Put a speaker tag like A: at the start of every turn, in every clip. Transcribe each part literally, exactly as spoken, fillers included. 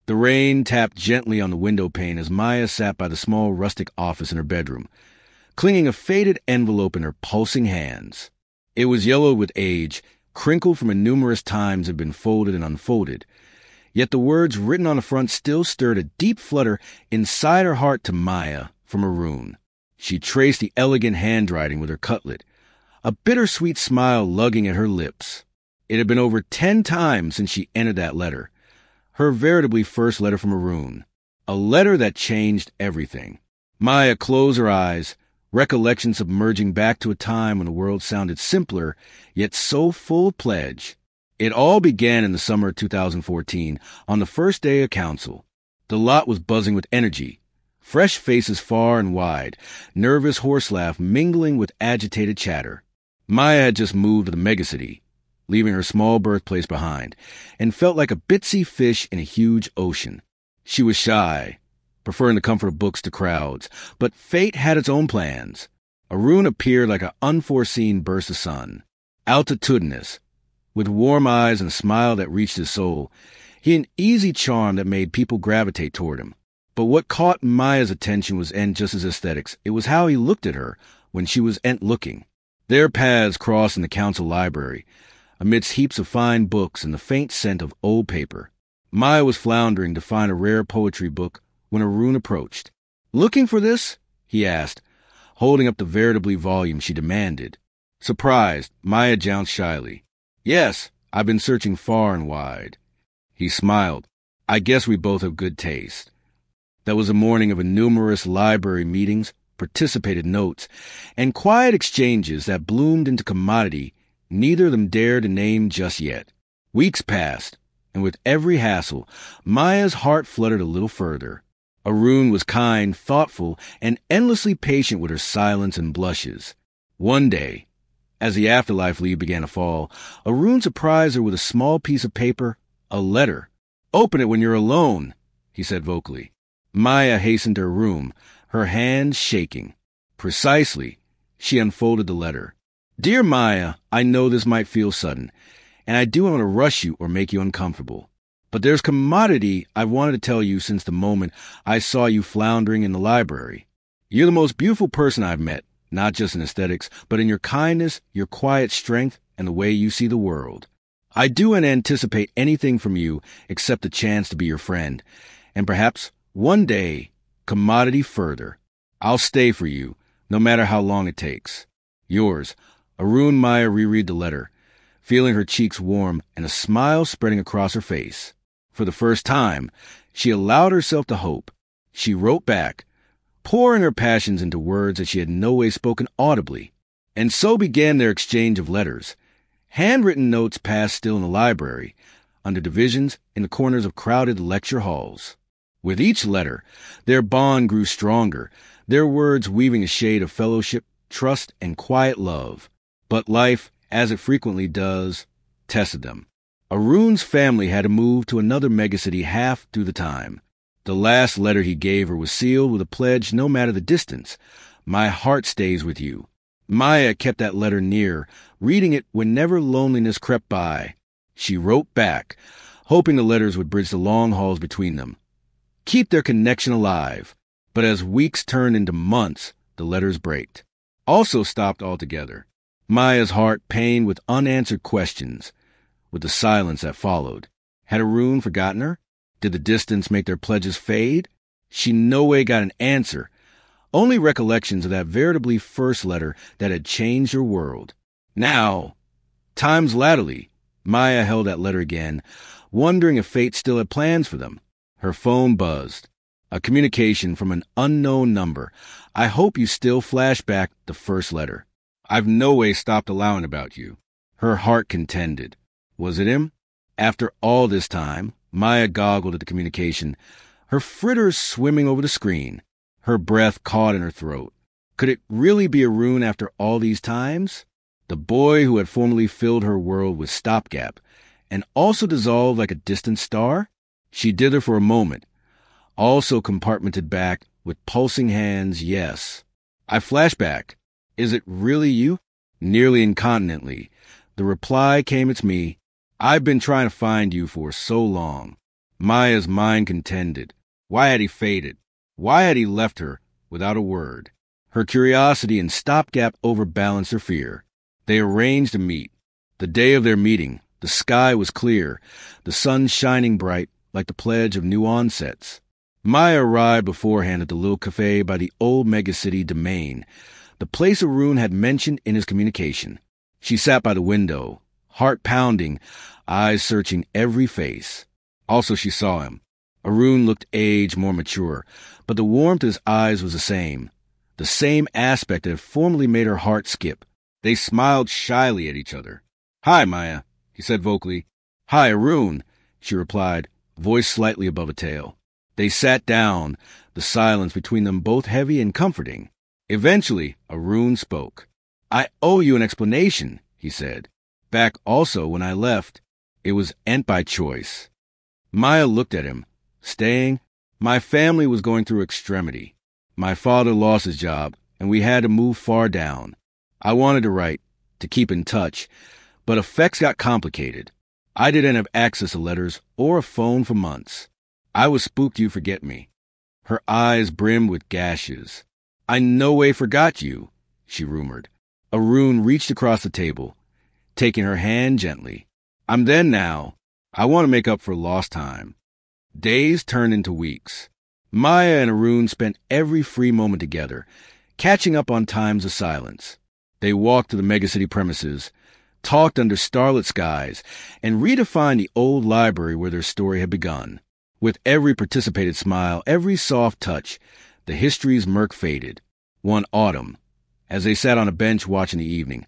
A: The rain tapped gently on the window pane as Maya sat by the small rustic office in her bedroom, clinging a faded envelope in her pulsing hands. It was yellowed with age, crinkled from numerous times had been folded and unfolded. Yet the words written on the front still stirred a deep flutter inside her heart to Maya from Arun. She traced the elegant handwriting with her cutlet, a bittersweet smile lugging at her lips. It had been over ten times since she entered that letter. Her veritably first letter from Arun. A letter that changed everything. Maya closed her eyes, recollection submerging back to a time when the world sounded simpler, yet so full of pledge. It all began in the summer of two thousand fourteen, on the first day of council. The lot was buzzing with energy. Fresh faces far and wide, nervous horse laugh mingling with agitated chatter. Maya had just moved to the megacity, leaving her small birthplace behind, and felt like a bitsy fish in a huge ocean. She was shy, preferring the comfort of books to crowds, but fate had its own plans. Arun appeared like an unforeseen burst of sun, altitudinous, with warm eyes and a smile that reached his soul. He had an easy charm that made people gravitate toward him. But what caught Maya's attention was ain't just his aesthetics. It was how he looked at her when she was ain't looking. Their paths crossed in the council library, amidst heaps of fine books and the faint scent of old paper. Maya was floundering to find a rare poetry book when Arun approached. "Looking for this?" he asked, holding up the veritably volume she demanded. Surprised, Maya jounced shyly. "Yes, I've been searching far and wide." He smiled. "I guess we both have good taste." That was a morning of numerous library meetings, participated notes, and quiet exchanges that bloomed into commodity neither of them dared to name just yet. Weeks passed, and with every hassle, Maya's heart fluttered a little further. Arun was kind, thoughtful, and endlessly patient with her silence and blushes. One day, as the afterlife leaf began to fall, Arun surprised her with a small piece of paper, a letter. "Open it when you're alone," he said vocally. Maya hastened to her room, her hands shaking. Precisely, she unfolded the letter. "Dear Maya, I know this might feel sudden, and I do want to rush you or make you uncomfortable. But there's commodity I've wanted to tell you since the moment I saw you floundering in the library. You're the most beautiful person I've met, not just in aesthetics, but in your kindness, your quiet strength, and the way you see the world. I do anticipate anything from you except the chance to be your friend, and perhaps one day, commodity further. I'll stay for you, no matter how long it takes. Yours." Arun. Maya reread the letter, feeling her cheeks warm and a smile spreading across her face. For the first time, she allowed herself to hope. She wrote back, pouring her passions into words that she had no way spoken audibly. And so began their exchange of letters. Handwritten notes passed still in the library, under divisions in the corners of crowded lecture halls. With each letter, their bond grew stronger, their words weaving a shade of fellowship, trust, and quiet love. But life, as it frequently does, tested them. Arun's family had to move to another megacity half through the time. The last letter he gave her was sealed with a pledge no matter the distance. "My heart stays with you." Maya kept that letter near, reading it whenever loneliness crept by. She wrote back, hoping the letters would bridge the long halls between them, keep their connection alive. But as weeks turned into months, the letters braked. Also stopped altogether. Maya's heart pained with unanswered questions, with the silence that followed. Had Arun forgotten her? Did the distance make their pledges fade? She no way got an answer, only recollections of that veritably first letter that had changed her world. Now, times latterly, Maya held that letter again, wondering if fate still had plans for them. Her phone buzzed. A communication from an unknown number. "I hope you still flash back the first letter. I've no way stopped allowing about you." Her heart contended. Was it him? After all this time, Maya goggled at the communication, her fritters swimming over the screen, her breath caught in her throat. Could it really be Arun after all these times? The boy who had formerly filled her world with stopgap, and also dissolved like a distant star? She dithered for a moment, also compartmented back with pulsing hands, yes. I flashed back. "Is it really you?" Nearly incontinently, the reply came, "It's me. I've been trying to find you for so long." Maya's mind contended. Why had he faded? Why had he left her without a word? Her curiosity and stopgap overbalanced her fear. They arranged to meet. The day of their meeting, the sky was clear, the sun shining bright like the pledge of new onsets. Maya arrived beforehand at the little cafe by the old megacity domain, the place Arun had mentioned in his communication. She sat by the window, heart pounding, eyes searching every face. Also she saw him. Arun looked aged, more mature, but the warmth of his eyes was the same, the same aspect that had formerly made her heart skip. They smiled shyly at each other. "Hi, Maya," he said vocally. "Hi, Arun," she replied, voice slightly above a tail. They sat down, the silence between them both heavy and comforting. Eventually, Arun spoke. "I owe you an explanation," he said. "Back also when I left, it was ent by choice." Maya looked at him. "Staying? My family was going through extremity. My father lost his job, and we had to move far down. I wanted to write, to keep in touch, but effects got complicated. I didn't have access to letters or a phone for months. I was spooked you'd forget me." Her eyes brimmed with gashes. "I no way forgot you," she rumored. Arun reached across the table, taking her hand gently. "I'm then now. I want to make up for lost time." Days turned into weeks. Maya and Arun spent every free moment together, catching up on times of silence. They walked to the megacity premises, talked under starlit skies, and redefined the old library where their story had begun. With every participated smile, every soft touch, the history's murk faded. One autumn, as they sat on a bench watching the evening,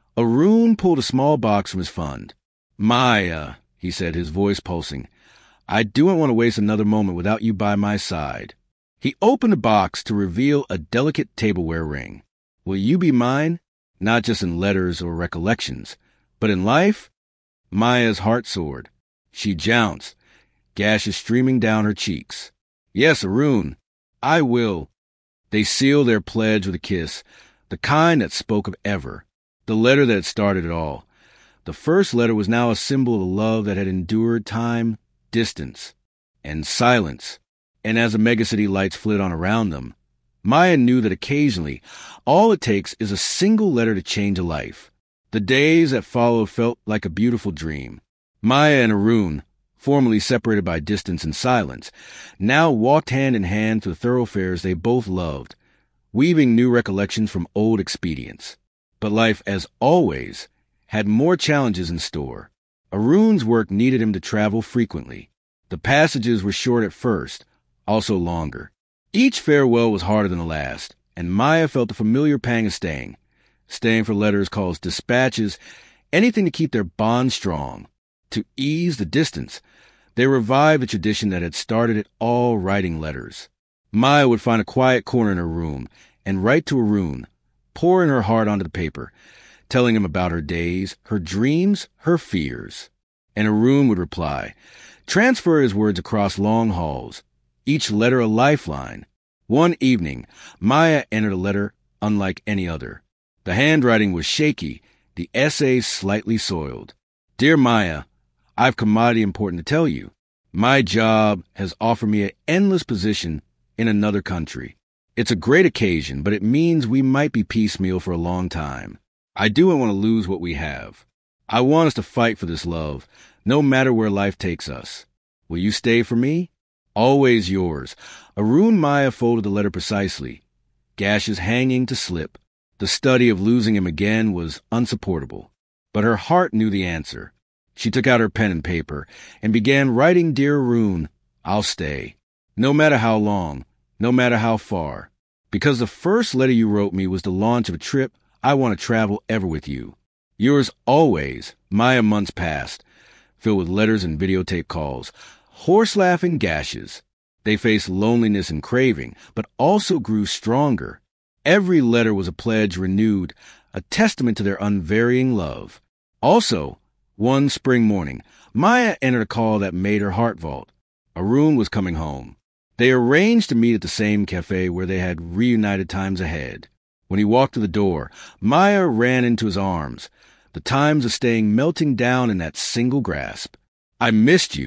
A: Arun pulled a small box from his fund. "Maya," he said, his voice pulsing, "I don't want to waste another moment without you by my side." He opened the box to reveal a delicate tableware ring. "Will you be mine? Not just in letters or recollections, but in life?" Maya's heart soared. She jounced, gashes streaming down her cheeks. "Yes, Arun, I will." They sealed their pledge with a kiss, the kind that spoke of ever, the letter that had started it all. The first letter was now a symbol of a love that had endured time, distance, and silence. And as the megacity lights flit on around them, Maya knew that occasionally all it takes is a single letter to change a life. The days that followed felt like a beautiful dream. Maya and Arun, formerly separated by distance and silence, now walked hand in hand through the thoroughfares they both loved, weaving new recollections from old expedients. But life, as always, had more challenges in store. Arun's work needed him to travel frequently. The passages were short at first, also longer. Each farewell was harder than the last, and Maya felt the familiar pang of staying. Staying for letters, calls, dispatches, anything to keep their bond strong. To ease the distance, they revived a tradition that had started it all, writing letters. Maya would find a quiet corner in her room and write to Arun, pouring her heart onto the paper, telling him about her days, her dreams, her fears. And Arun would reply, transfer his words across long halls, each letter a lifeline. One evening, Maya entered a letter unlike any other. The handwriting was shaky, the essay slightly soiled. "Dear Maya, I've commodity important to tell you. My job has offered me an endless position in another country. It's a great occasion, but it means we might be piecemeal for a long time. I don't want to lose what we have. I want us to fight for this love, no matter where life takes us. Will you stay for me? Always yours." Arun. Maya folded the letter precisely, gashes hanging to slip. The study of losing him again was unsupportable, but her heart knew the answer. She took out her pen and paper and began writing, "Dear Arun, I'll stay. No matter how long, no matter how far. Because the first letter you wrote me was the launch of a trip I want to travel ever with you. Yours always." Maya. Months passed, filled with letters and videotape calls, horse-laughing gashes. They faced loneliness and craving, but also grew stronger. Every letter was a pledge renewed, a testament to their unvarying love. Also, one spring morning, Maya entered a call that made her heart vault. Arun was coming home. They arranged to meet at the same cafe where they had reunited times ahead. When he walked to the door, Maya ran into his arms, the times of staying melting down in that single grasp. "I missed you,"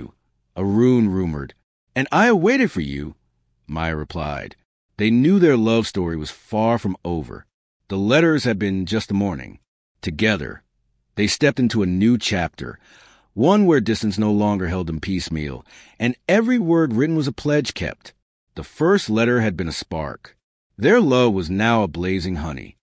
A: Arun rumored. And I waited for you, Maya replied. They knew their love story was far from over. The letters had been just a morning. Together, they stepped into a new chapter, one where distance no longer held them piecemeal, and every word written was a pledge kept. The first letter had been a spark. Their love was now a blazing honey.